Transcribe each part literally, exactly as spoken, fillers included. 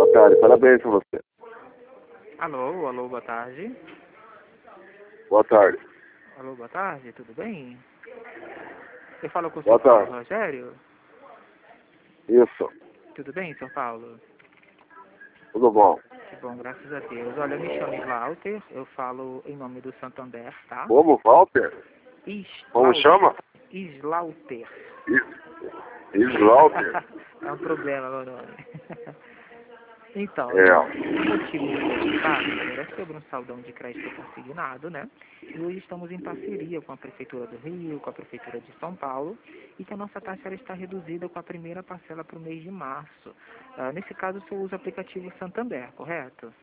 Boa tarde, parabéns pra você. Alô, alô, boa tarde. Boa tarde. Alô, boa tarde, tudo bem? Eu falo com o Boa senhor Paulo tarde. Rogério? Isso, Tudo bem, senhor Paulo? tudo bom. Que bom, graças a Deus. Olha, eu me chamo Slaughter, eu falo em nome do Santander, tá? Como, Walter? Como chama? Slaughter. Slaughter? É um problema meu nome. Então, É. o motivo do meu contato é sobre um saldão de crédito consignado, né? E hoje estamos em parceria com a Prefeitura do Rio, com a Prefeitura de São Paulo, e que a nossa taxa ela está reduzida com a primeira parcela para o mês de março. Ah, nesse caso, o senhor usa o aplicativo Santander, correto?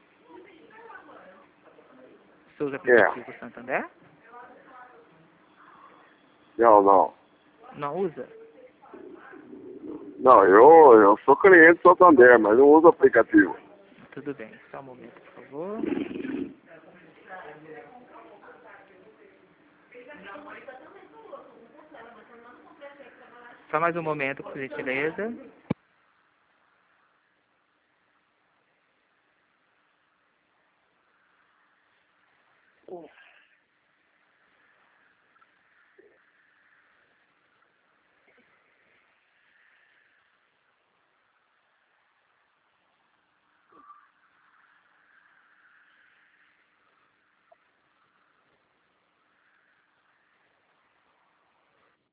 O senhor usa o aplicativo Santander? Não, não. Não usa? Não, eu, eu sou cliente do Santander, mas não uso aplicativo. Tudo bem, só um momento, por favor. Só mais um momento, por gentileza.